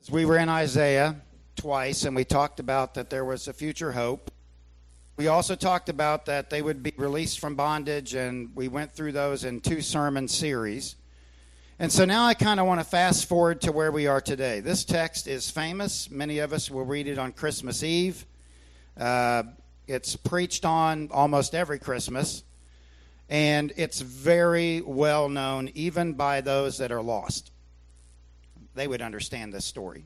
We were in Isaiah twice, and we talked about that there was a future hope. We also talked about that they would be released from bondage, and we went through those in 2 sermon series. And so now I kind of want to fast forward to where we are today. This text is famous. Many of us will read it on Christmas Eve. It's preached on almost every Christmas, and it's very well known even by those that are lost. They would understand this story.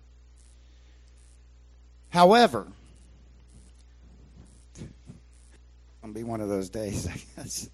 However, it's going to be one of those days, I guess.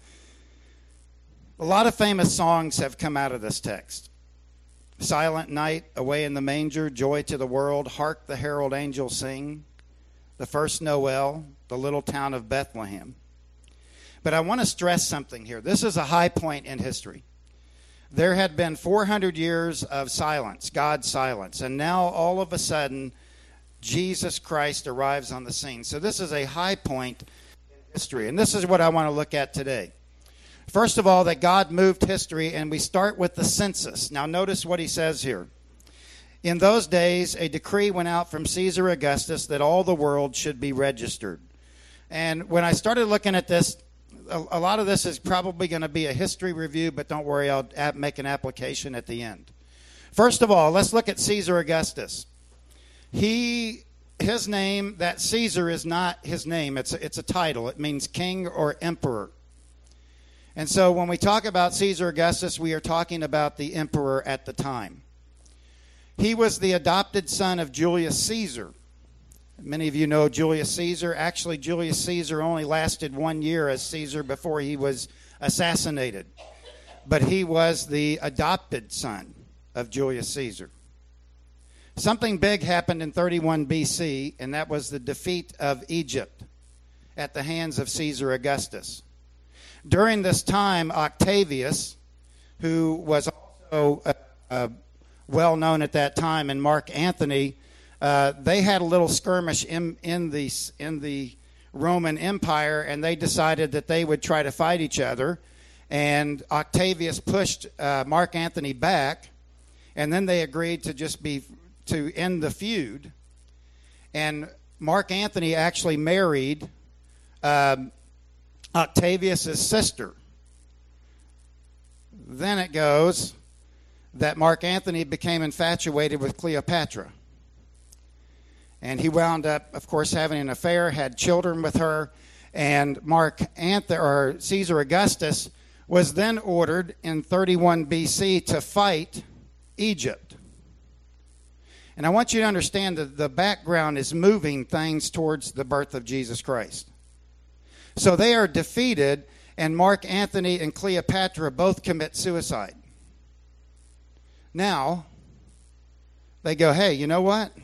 A lot of famous songs have come out of this text. Silent Night, Away in the Manger, Joy to the World, Hark the Herald Angels Sing, The First Noel, The Little Town of Bethlehem. But I want to stress something here. This is a high point in history. There had been 400 years of silence, God's silence, and now all of a sudden, Jesus Christ arrives on the scene. So this is a high point in history, and this is what I want to look at today. First of all, that God moved history, and we start with the census. Now notice what he says here. In those days, a decree went out from Caesar Augustus that all the world should be registered. And when I started looking at this, a lot of this is probably going to be a history review, but don't worry, I'll make an application at the end. First of all, let's look at Caesar Augustus. His name, that Caesar is not his name. It's a title. It means king or emperor. And so when we talk about Caesar Augustus, we are talking about the emperor at the time. He was the adopted son of Julius Caesar. Many of you know Julius Caesar. Actually, Julius Caesar only lasted 1 year as Caesar before he was assassinated. But he was the adopted son of Julius Caesar. Something big happened in 31 BC, and that was the defeat of Egypt at the hands of Caesar Augustus. During this time, Octavius, who was also well known at that time, and Mark Antony, they had a little skirmish in the Roman Empire, and they decided that they would try to fight each other. And Octavius pushed Mark Antony back, and then they agreed to end the feud. And Mark Antony actually married Octavius' sister. Then it goes that Mark Antony became infatuated with Cleopatra. And he wound up, of course, having an affair, had children with her, and Caesar Augustus was then ordered in 31 BC to fight Egypt. And I want you to understand that the background is moving things towards the birth of Jesus Christ. So they are defeated, and Mark Antony and Cleopatra both commit suicide. Now, they go, hey, you know what?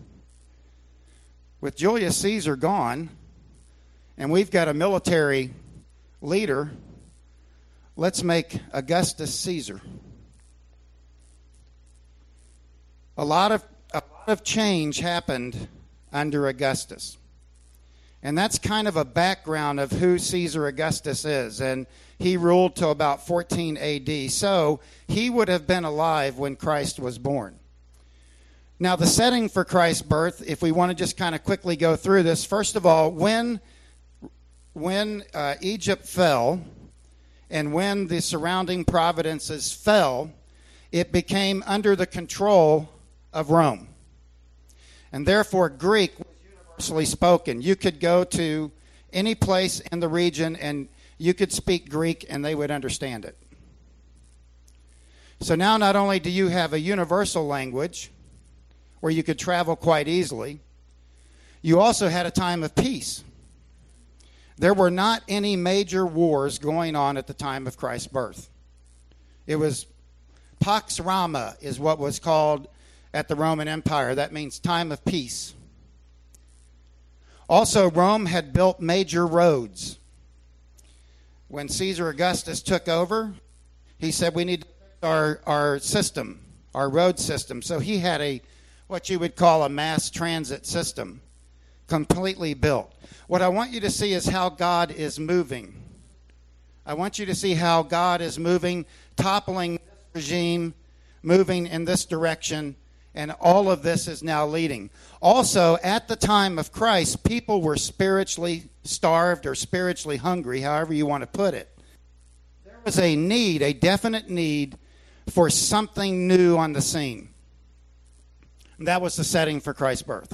With Julius Caesar gone, and we've got a military leader, let's make Augustus Caesar. A lot of change happened under Augustus. And that's kind of a background of who Caesar Augustus is. And he ruled till about 14 AD. So he would have been alive when Christ was born. Now, the setting for Christ's birth, if we want to just kind of quickly go through this, first of all, when Egypt fell and when the surrounding provinces fell, it became under the control of Rome. And therefore, Greek was universally spoken. You could go to any place in the region and you could speak Greek and they would understand it. So now not only do you have a universal language where you could travel quite easily, you also had a time of peace. There were not any major wars going on at the time of Christ's birth. It was Pax Rama is what was called at the Roman Empire. That means time of peace. Also, Rome had built major roads. When Caesar Augustus took over, he said we need to fix our system, our road system. So he had what you would call a mass transit system completely built. What I want you to see is how God is moving. I want you to see how God is moving, toppling this regime, moving in this direction, And all of this is now leading. Also, at the time of Christ, people were spiritually starved or spiritually hungry, however you want to put it. There was a need, a definite need for something new on the scene. And that was the setting for Christ's birth.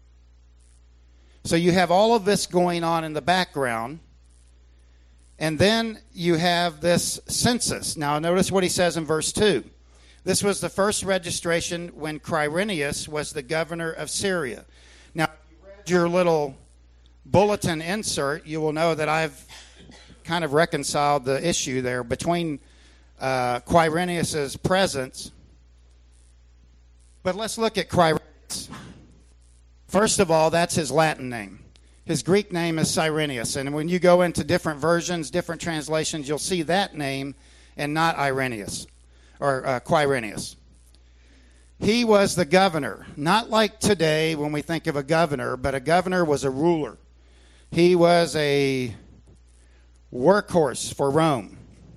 So you have all of this going on in the background. And then you have this census. Now notice what he says in verse 2. This was the first registration when Quirinius was the governor of Syria. Now, if you read your little bulletin insert, you will know that I've kind of reconciled the issue there between Quirinius's presence. But let's look at Quirinius. First of all, that's his Latin name. His Greek name is Cyrenius. And when you go into different versions, different translations, you'll see that name and not Irenaeus or Quirinius. He was the governor. Not like today when we think of a governor, but a governor was a ruler. He was a workhorse for Rome.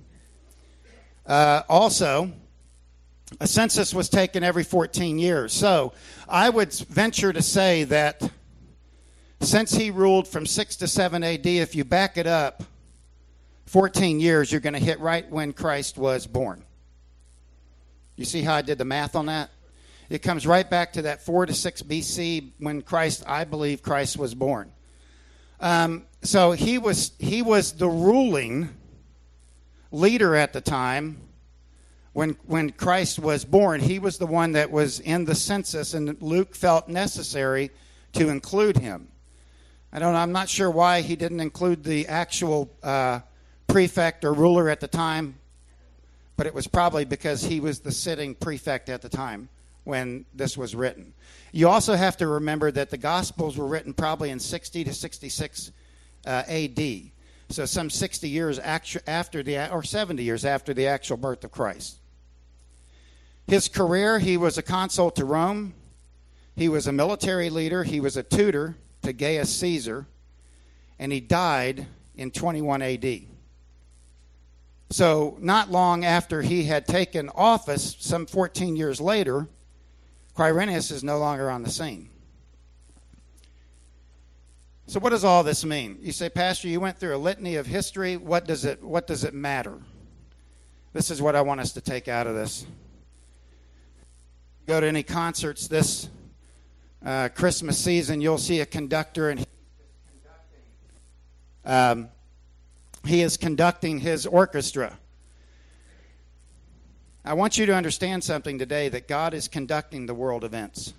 Also, a census was taken every 14 years. So I would venture to say that since he ruled from 6 to 7 AD, if you back it up 14 years, you're going to hit right when Christ was born. You see how I did the math on that? It comes right back to that 4 to 6 BC when I believe Christ was born. So he was the ruling leader at the time. When Christ was born, he was the one that was in the census, and Luke felt necessary to include him. I'm not sure why he didn't include the actual prefect or ruler at the time, but it was probably because he was the sitting prefect at the time when this was written. You also have to remember that the Gospels were written probably in 60 to 66 AD, so some 60 years or 70 years after the actual birth of Christ. His career, he was a consul to Rome. He was a military leader. He was a tutor to Gaius Caesar. And he died in 21 AD. So not long after he had taken office, some 14 years later, Quirinius is no longer on the scene. So what does all this mean? You say, Pastor, you went through a litany of history. What does it matter? This is what I want us to take out of this. Go to any concerts this Christmas season, you'll see a conductor, and he is conducting his orchestra. I want you to understand something today, that God is conducting the world events.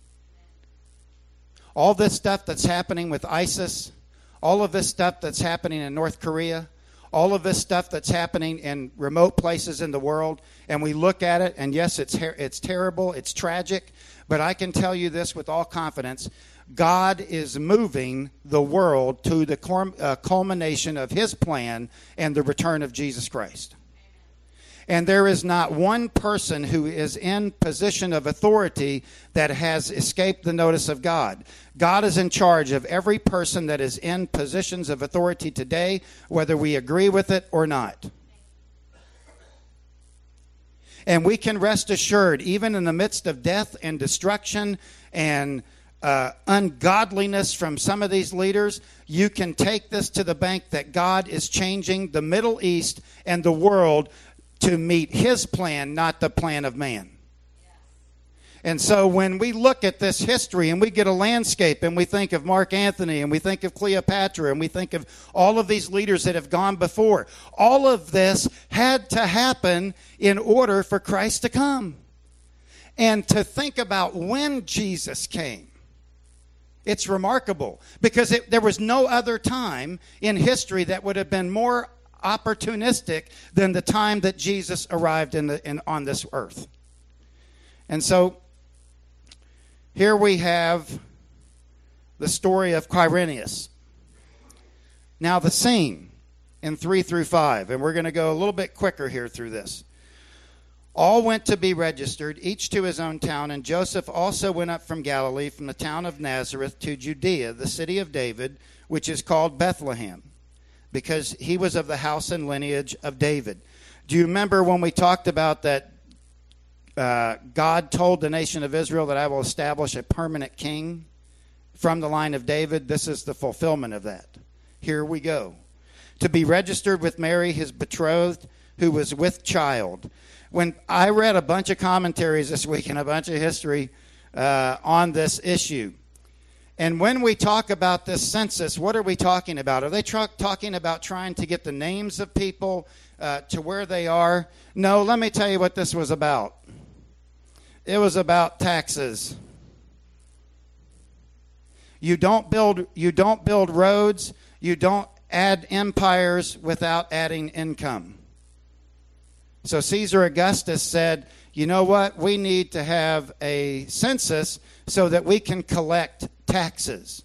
All this stuff that's happening with ISIS, all of this stuff that's happening in North Korea, all of this stuff that's happening in remote places in the world, and we look at it, and yes, it's terrible, it's tragic, but I can tell you this with all confidence: God is moving the world to the culmination of his plan and the return of Jesus Christ. And there is not one person who is in position of authority that has escaped the notice of God. God is in charge of every person that is in positions of authority today, whether we agree with it or not. And we can rest assured, even in the midst of death and destruction and ungodliness from some of these leaders, you can take this to the bank that God is changing the Middle East and the world to meet his plan, not the plan of man. And so when we look at this history and we get a landscape and we think of Mark Antony and we think of Cleopatra and we think of all of these leaders that have gone before, all of this had to happen in order for Christ to come. And to think about when Jesus came, it's remarkable, because there was no other time in history that would have been more opportunistic than the time that Jesus arrived on this earth. And so here we have the story of Quirinius. Now the scene in 3 through 5, and we're going to go a little bit quicker here through this. All went to be registered, each to his own town, and Joseph also went up from Galilee, from the town of Nazareth to Judea, the city of David, which is called Bethlehem, because he was of the house and lineage of David. Do you remember when we talked about that God told the nation of Israel that I will establish a permanent king from the line of David. This is the fulfillment of that. Here we go. To be registered with Mary, his betrothed, who was with child. When I read a bunch of commentaries this week and a bunch of history on this issue, and when we talk about this census, what are we talking about? Are they talking about trying to get the names of people to where they are? No, let me tell you what this was about. It was about taxes. You don't build roads, you don't add empires without adding income. So Caesar Augustus said, you know what? We need to have a census so that we can collect taxes.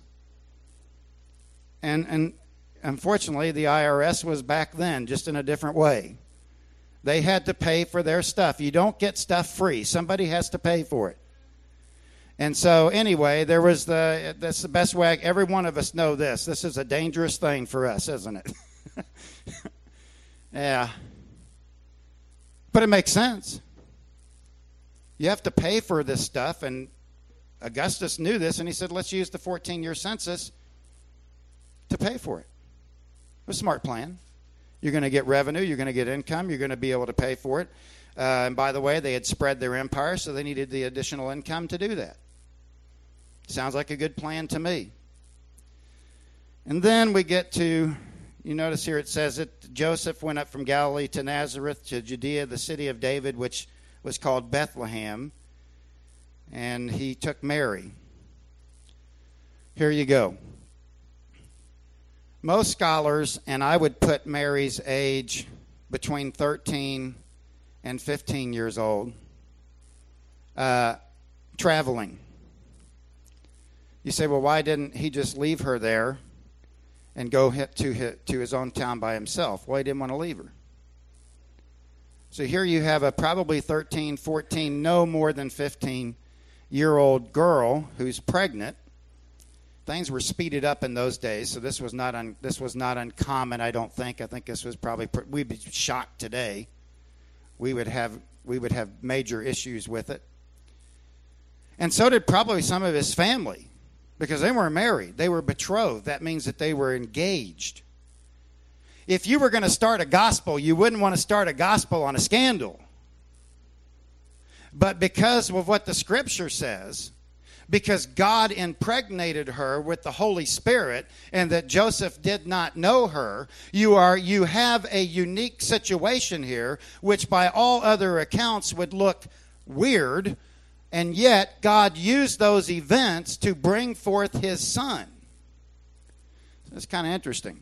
And unfortunately, the IRS was back then, just in a different way. They had to pay for their stuff. You don't get stuff free. Somebody has to pay for it. And so anyway, that's the best way. Every one of us know this. This is a dangerous thing for us, isn't it? Yeah. But it makes sense. You have to pay for this stuff, and Augustus knew this, and he said, let's use the 14-year census to pay for it. It was a smart plan. You're going to get revenue, you're going to get income, you're going to be able to pay for it. And by the way, they had spread their empire, so they needed the additional income to do that. Sounds like a good plan to me. And then we get to, you notice here it says that Joseph went up from Galilee to Nazareth to Judea, the city of David, which was called Bethlehem. And he took Mary. Here you go. Most scholars, and I would put Mary's age between 13 and 15 years old, traveling. You say, well, why didn't he just leave her there and go to his own town by himself? Well, he didn't want to leave her. So here you have a probably 13, 14, no more than 15-year-old girl who's pregnant. Things were speeded up in those days, so this was not uncommon. I don't think. I think this was probably we'd be shocked today. We would have major issues with it, and so did probably some of his family, because they weren't married; they were betrothed. That means that they were engaged. If you were going to start a gospel, you wouldn't want to start a gospel on a scandal. But because of what the Scripture says, because God impregnated her with the Holy Spirit and that Joseph did not know her, you have a unique situation here, which by all other accounts would look weird, and yet God used those events to bring forth his son. That's kind of interesting.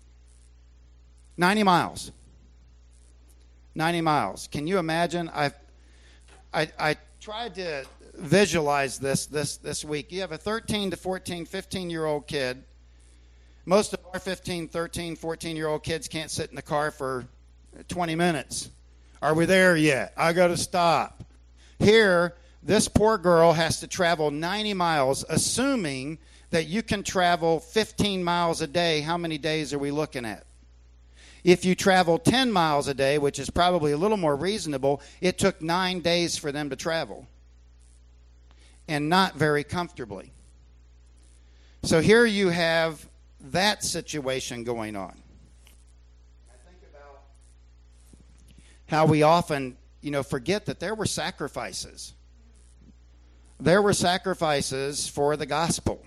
90 miles. 90 miles. Can you imagine? I tried to visualize this week. You have a 13 to 14, 15-year-old kid. Most of our 15, 13, 14-year-old kids can't sit in the car for 20 minutes. Are we there yet? I got to stop. Here, this poor girl has to travel 90 miles, assuming that you can travel 15 miles a day. How many days are we looking at? If you travel 10 miles a day, which is probably a little more reasonable, it took 9 days for them to travel. And not very comfortably. So here you have that situation going on. I think about how we often, forget that there were sacrifices. There were sacrifices for the gospel.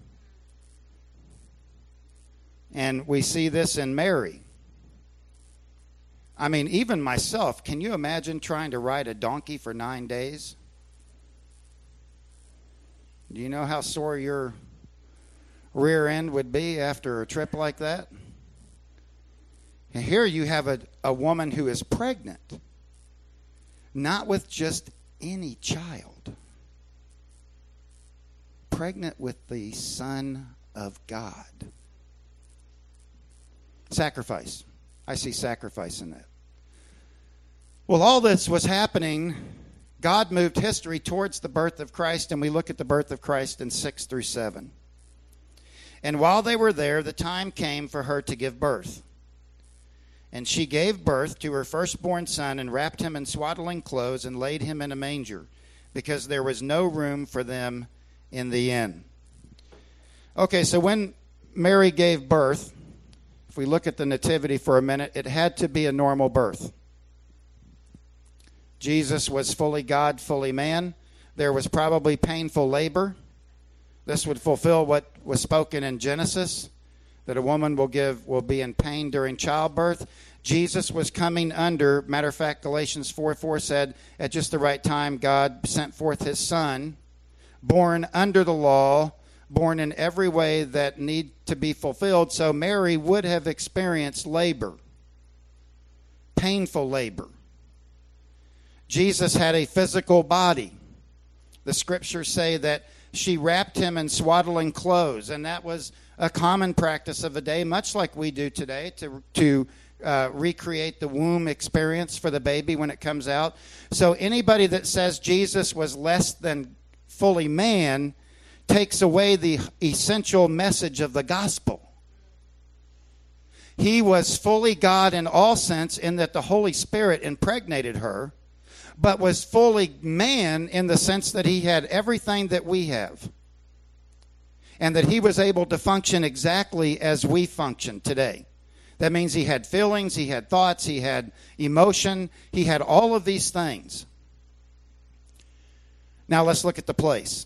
And we see this in Mary. I mean, even myself, can you imagine trying to ride a donkey for 9 days? Do you know how sore your rear end would be after a trip like that? And here you have a woman who is pregnant, not with just any child, pregnant with the Son of God. Sacrifice. I see sacrifice in that. Well, all this was happening. God moved history towards the birth of Christ, and we look at the birth of Christ in 6 through 7. And while they were there, the time came for her to give birth. And she gave birth to her firstborn son and wrapped him in swaddling clothes and laid him in a manger, because there was no room for them in the inn. Okay, so when Mary gave birth, if we look at the nativity for a minute, it had to be a normal birth. Jesus was fully God, fully man. There was probably painful labor. This would fulfill what was spoken in Genesis, that a woman will be in pain during childbirth. Jesus was coming under, matter of fact, Galatians 4:4 said, at just the right time, God sent forth his son, born under the law, born in every way that need to be fulfilled. So Mary would have experienced labor, painful labor. Jesus had a physical body. The scriptures say that she wrapped him in swaddling clothes, and that was a common practice of the day, much like we do today, to recreate the womb experience for the baby when it comes out. So anybody that says Jesus was less than fully man takes away the essential message of the gospel. He was fully God in all sense, in that the Holy Spirit impregnated her, but was fully man in the sense that he had everything that we have, and that he was able to function exactly as we function today. That means he had feelings, he had thoughts, he had emotion, he had all of these things. Now let's look at the place.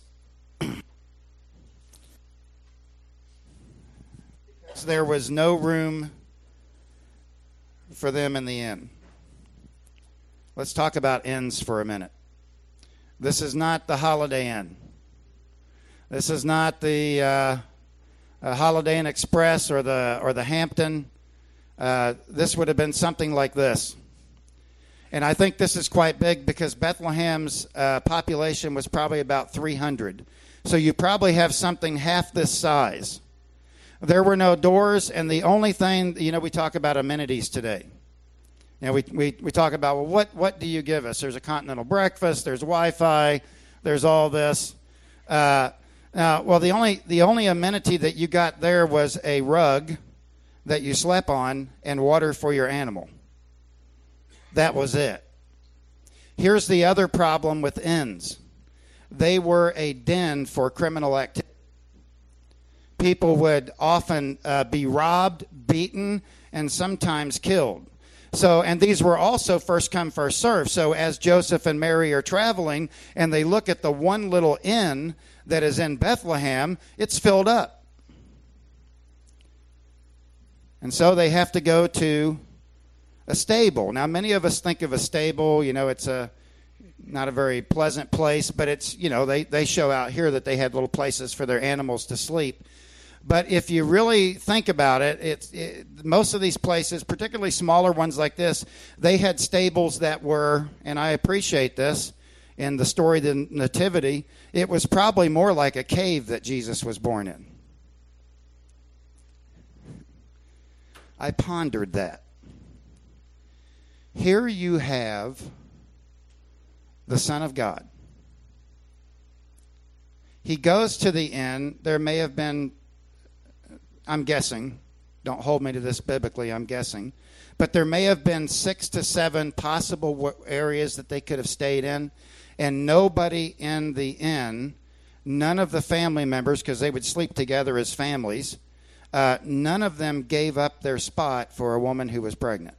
There was no room for them in the inn. Let's talk about inns for a minute. This is not the Holiday Inn. This is not the Holiday Inn Express or the Hampton. This would have been something like this. And I think this is quite big because Bethlehem's population was probably about 300. So you probably have something half this size. There were no doors, and the only thing, we talk about amenities today. We talk about, well, what do you give us? There's a continental breakfast, there's Wi-Fi, there's all this. The only amenity that you got there was a rug that you slept on and water for your animal. That was it. Here's the other problem with inns. They were a den for criminal activity. People would often be robbed, beaten, and sometimes killed. So, and these were also first come, first served. So as Joseph and Mary are traveling and they look at the one little inn that is in Bethlehem, it's filled up. And so they have to go to a stable. Now, many of us think of a stable, it's not a very pleasant place, but it's, they show out here that they had little places for their animals to sleep. But if you really think about it, most of these places, particularly smaller ones like this, they had stables that were, and I appreciate this, in the story of the Nativity, it was probably more like a cave that Jesus was born in. I pondered that. Here you have the Son of God. He goes to the inn. There may have been, I'm guessing, don't hold me to this biblically, I'm guessing, but there may have been 6 to 7 possible areas that they could have stayed in, and nobody in the inn, none of the family members, because they would sleep together as families, none of them gave up their spot for a woman who was pregnant.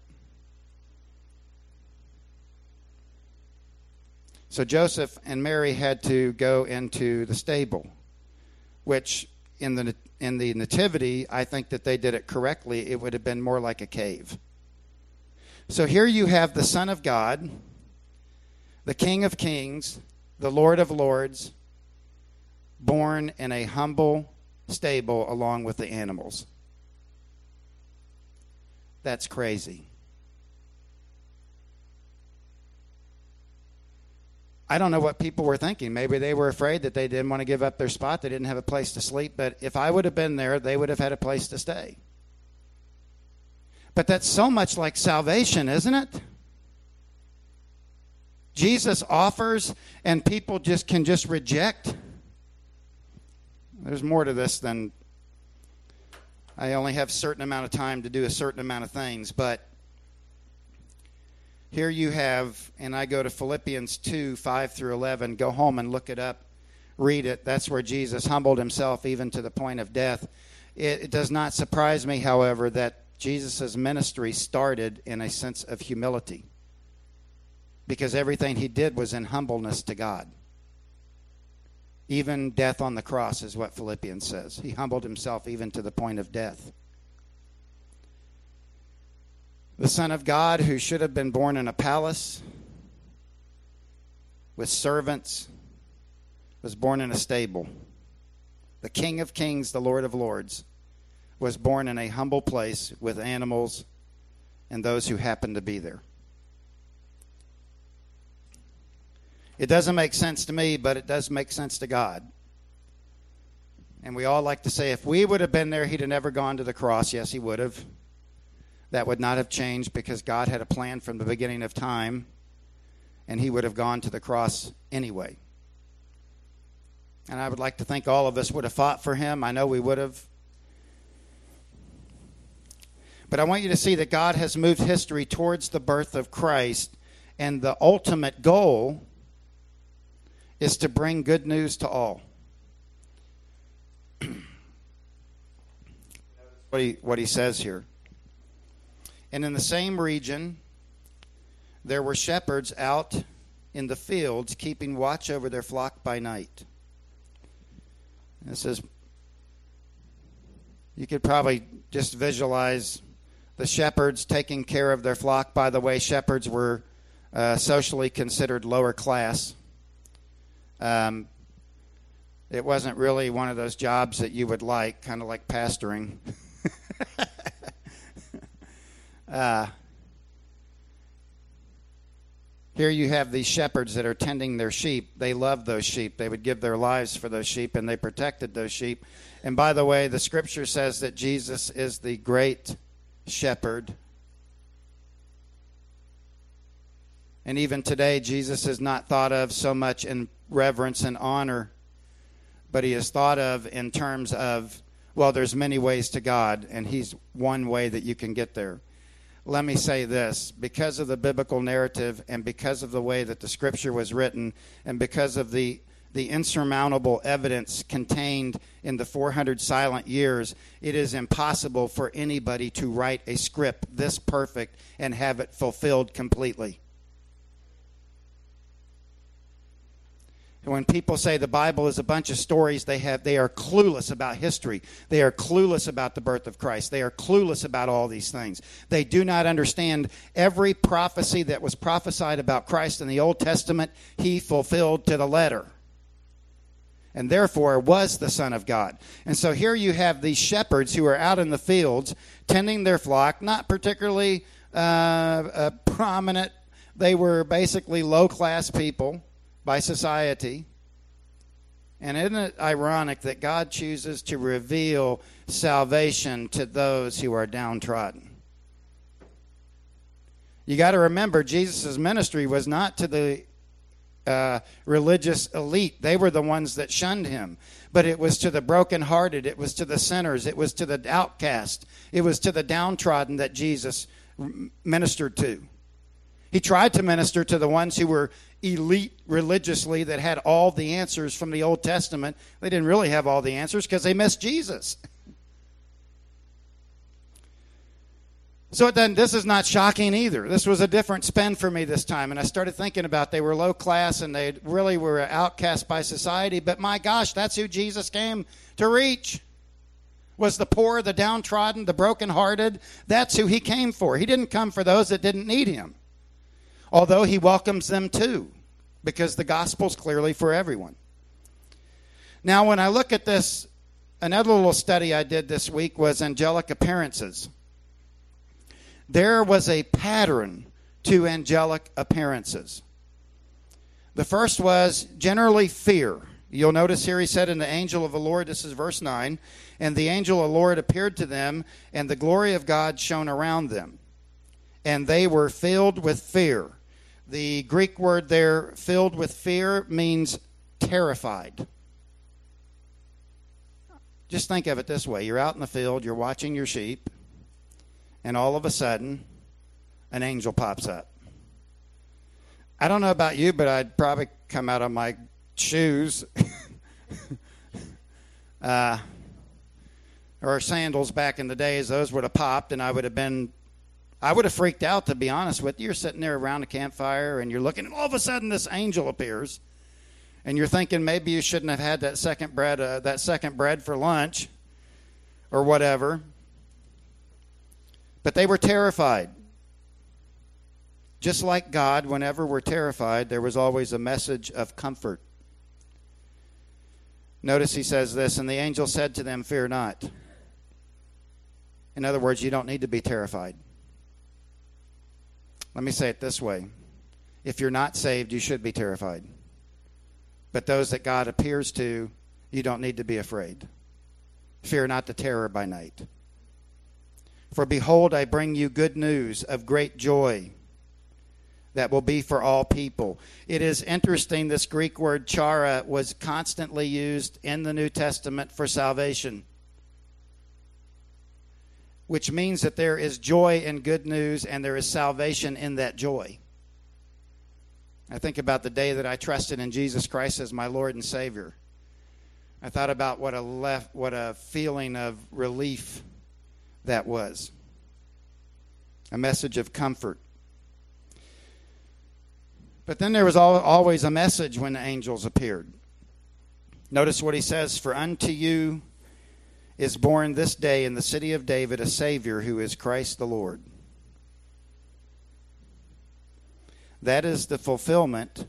So Joseph and Mary had to go into the stable, which in the Nativity, I think that they did it correctly. It would have been more like a cave. So here you have the Son of God, the King of Kings, the Lord of Lords, born in a humble stable along with the animals. That's crazy. I don't know what people were thinking. Maybe they were afraid that they didn't want to give up their spot. They didn't have a place to sleep. But if I would have been there, they would have had a place to stay. But that's so much like salvation, isn't it? Jesus offers and people can just reject. There's more to this than I only have a certain amount of time to do a certain amount of things. But Here you have, and I go to Philippians 2, 5 through 11. Go home and look it up. Read it. That's where Jesus humbled himself even to the point of death. It does not surprise me, however, that Jesus' ministry started in a sense of humility, because everything he did was in humbleness to God. Even death on the cross is what Philippians says. He humbled himself even to the point of death. The Son of God, who should have been born in a palace with servants, was born in a stable. The King of Kings, the Lord of Lords, was born in a humble place with animals and those who happened to be there. It doesn't make sense to me, but it does make sense to God. And we all like to say, if we would have been there, he'd have never gone to the cross. Yes, he would have. That would not have changed, because God had a plan from the beginning of time, and he would have gone to the cross anyway. And I would like to think all of us would have fought for him. I know we would have. But I want you to see that God has moved history towards the birth of Christ, and the ultimate goal is to bring good news to all. What he says here. And in the same region, there were shepherds out in the fields, keeping watch over their flock by night. And it says, you could probably just visualize the shepherds taking care of their flock. By the way, shepherds were socially considered lower class. It wasn't really one of those jobs that you would like, kind of like pastoring. Here you have these shepherds that are tending their sheep. They loved those sheep. They would give their lives for those sheep, and they protected those sheep. And by the way, the scripture says that Jesus is the great shepherd. And even today, Jesus is not thought of so much in reverence and honor, but he is thought of in terms of, well, there's many ways to God, and he's one way that you can get there. Let me say this, because of the biblical narrative and because of the way that the scripture was written and because of the insurmountable evidence contained in the 400 silent years, it is impossible for anybody to write a script this perfect and have it fulfilled completely. When people say the Bible is a bunch of stories, they are clueless about history. They are clueless about the birth of Christ. They are clueless about all these things. They do not understand every prophecy that was prophesied about Christ in the Old Testament, he fulfilled to the letter. And therefore was the Son of God. And so here you have these shepherds who are out in the fields tending their flock, not particularly prominent. They were basically low-class people by society. And isn't it ironic that God chooses to reveal salvation to those who are downtrodden? You got to remember, Jesus' ministry was not to the religious elite. They were the ones that shunned him. But it was to the brokenhearted. It was to the sinners. It was to the outcast. It was to the downtrodden that Jesus ministered to. He tried to minister to the ones who were elite religiously, that had all the answers from the Old Testament. They didn't really have all the answers because they missed Jesus. So this is not shocking either. This was a different spin for me this time. And I started thinking about, they were low class and they really were outcast by society. But my gosh, that's who Jesus came to reach. Was the poor, the downtrodden, the brokenhearted. That's who he came for. He didn't come for those that didn't need him. Although he welcomes them too, because the gospel's clearly for everyone. Now, when I look at this, another little study I did this week was angelic appearances. There was a pattern to angelic appearances. The first was generally fear. You'll notice here he said, "And the angel of the Lord," this is verse 9, "and the angel of the Lord appeared to them, and the glory of God shone around them. And they were filled with fear." The Greek word there, filled with fear, means terrified. Just think of it this way. You're out in the field, you're watching your sheep, and all of a sudden, an angel pops up. I don't know about you, but I'd probably come out of my shoes or sandals back in the days. Those would have popped, and I would have freaked out, to be honest with you. You're sitting there around a campfire, and you're looking, and all of a sudden this angel appears, and you're thinking maybe you shouldn't have had that second bread for lunch or whatever. But they were terrified. Just like God, whenever we're terrified, there was always a message of comfort. Notice he says this, and the angel said to them, "Fear not." In other words, you don't need to be terrified. Let me say it this way. If you're not saved, you should be terrified. But those that God appears to, you don't need to be afraid. Fear not the terror by night. For behold, I bring you good news of great joy that will be for all people. It is interesting, this Greek word chara was constantly used in the New Testament for salvation, which means that there is joy in good news and there is salvation in that joy. I think about the day that I trusted in Jesus Christ as my Lord and Savior. I thought about what a feeling of relief that was. A message of comfort. But then there was always a message when the angels appeared. Notice what he says, "For unto you is born this day in the city of David a Savior, who is Christ the Lord." That is the fulfillment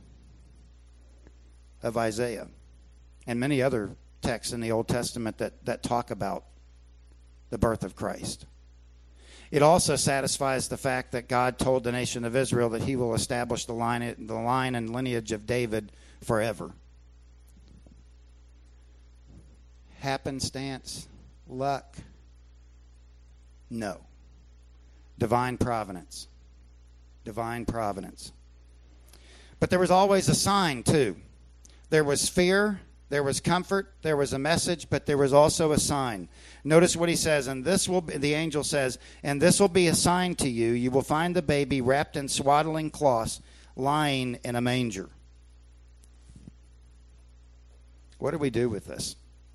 of Isaiah and many other texts in the Old Testament that talk about the birth of Christ. It also satisfies the fact that God told the nation of Israel that he will establish the line and lineage of David forever. Happenstance? Luck? No. Divine providence. Divine providence. But there was always a sign too. There was fear, there was comfort, there was a message, but there was also a sign. Notice what he says, and the angel says, "And this will be a sign to you. You will find the baby wrapped in swaddling cloths, lying in a manger." What do we do with this?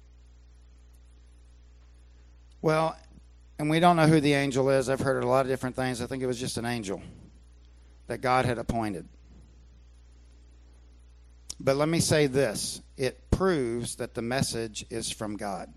Well, and we don't know who the angel is. I've heard a lot of different things. I think it was just an angel that God had appointed. But let me say this. It proves that the message is from God.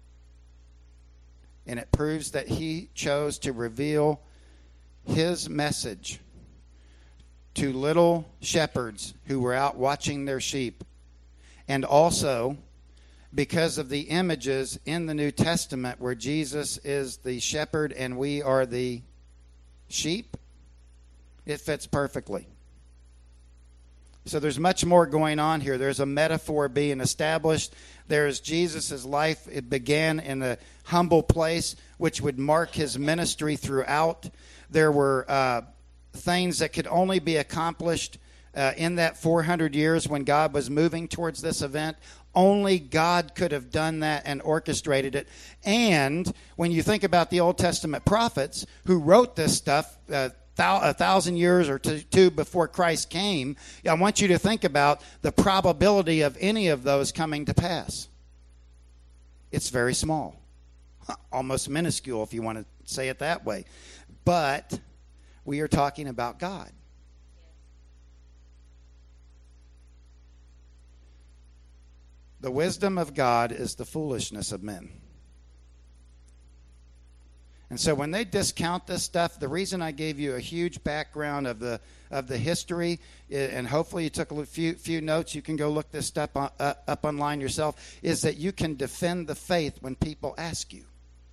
And it proves that he chose to reveal his message to little shepherds who were out watching their sheep. And also because of the images in the New Testament where Jesus is the shepherd and we are the sheep, it fits perfectly. So there's much more going on here. There's a metaphor being established. There's Jesus' life. It began in a humble place, which would mark his ministry throughout. There were things that could only be accomplished in that 400 years when God was moving towards this event. Only God could have done that and orchestrated it. And when you think about the Old Testament prophets who wrote this stuff 1,000 years or two before Christ came, I want you to think about the probability of any of those coming to pass. It's very small, almost minuscule if you want to say it that way. But we are talking about God. The wisdom of God is the foolishness of men. And so when they discount this stuff, the reason I gave you a huge background of the history, and hopefully you took a few notes, you can go look this stuff up online yourself, is that you can defend the faith when people ask you.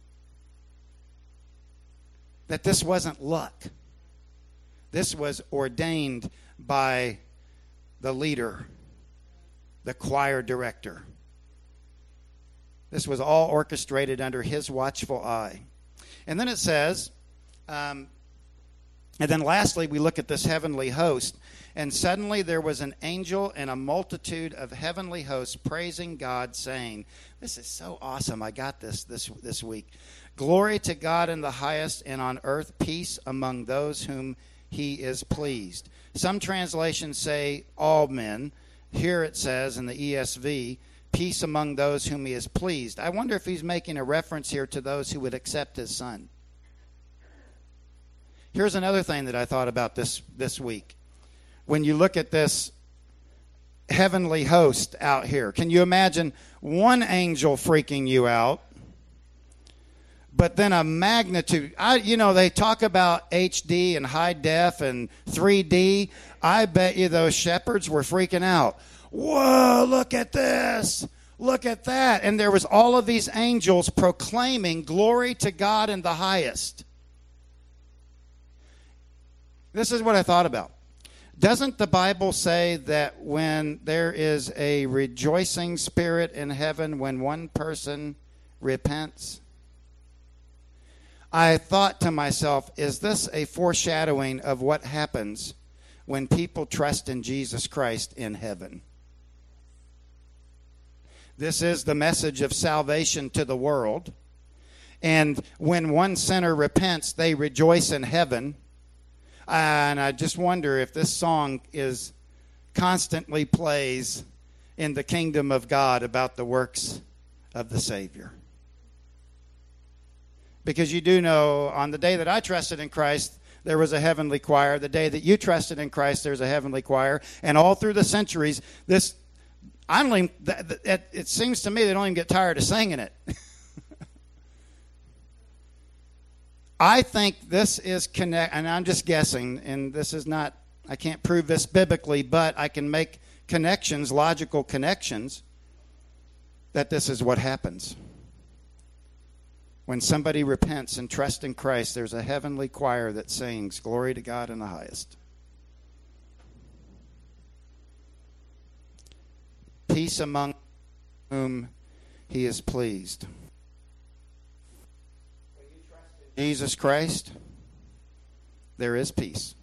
That this wasn't luck. This was ordained by the leader, the choir director. This was all orchestrated under his watchful eye. And then it says, and then lastly, we look at this heavenly host. And suddenly there was an angel and a multitude of heavenly hosts praising God, saying, this is so awesome. I got this week. Glory to God in the highest, and on earth peace among those whom he is pleased. Some translations say all men. Here it says in the ESV, peace among those whom he is pleased. I wonder if he's making a reference here to those who would accept his son. Here's another thing that I thought about this week. When you look at this heavenly host out here, can you imagine one angel freaking you out, but then a magnitude? They talk about HD and high def and 3D. I bet you those shepherds were freaking out. Whoa, look at this. Look at that. And there was all of these angels proclaiming glory to God in the highest. This is what I thought about. Doesn't the Bible say that when there is a rejoicing spirit in heaven when one person repents? I thought to myself, is this a foreshadowing of what happens when people trust in Jesus Christ in heaven? This is the message of salvation to the world. And when one sinner repents, they rejoice in heaven. And I just wonder if this song is constantly plays in the kingdom of God about the works of the Savior. Because you do know, on the day that I trusted in Christ, there was a heavenly choir. The day that you trusted in Christ, there's a heavenly choir. And all through the centuries, it seems to me they don't even get tired of singing it. I think this is and I'm just guessing, and this is not, I can't prove this biblically, but I can make connections, logical connections, that this is what happens. When somebody repents and trusts in Christ, there's a heavenly choir that sings, glory to God in the highest. Peace among whom he is pleased. Jesus Christ, there is peace.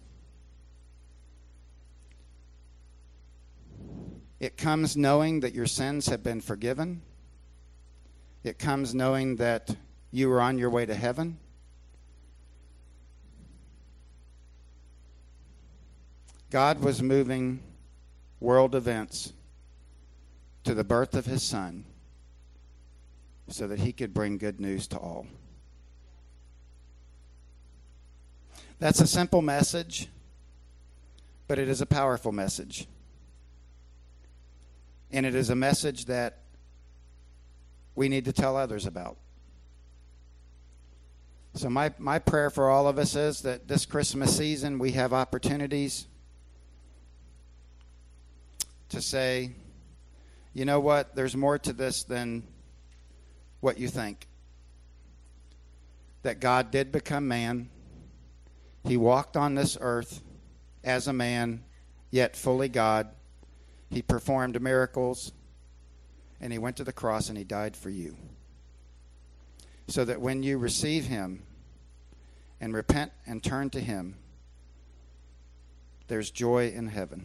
It comes knowing that your sins have been forgiven. It comes knowing that you are on your way to heaven. God was moving world events to the birth of his son so that he could bring good news to all. That's a simple message, but it is a powerful message. And it is a message that we need to tell others about. So my prayer for all of us is that this Christmas season we have opportunities to say, you know what, there's more to this than what you think. That God did become man. He walked on this earth as a man, yet fully God. He performed miracles, and he went to the cross and he died for you. So that when you receive him and repent and turn to him, there's joy in heaven.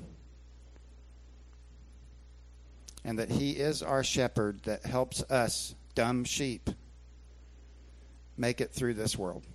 And that he is our shepherd that helps us, dumb sheep, make it through this world.